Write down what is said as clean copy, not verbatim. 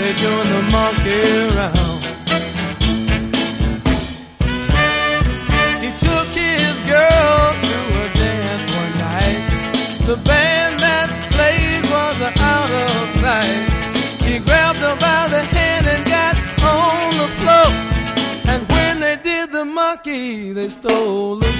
they're doing the monkey around. He took his girl to a dance one night. The band that played was out of sight. He grabbed her by the hand and got on the floor. And when they did the monkey, they stole the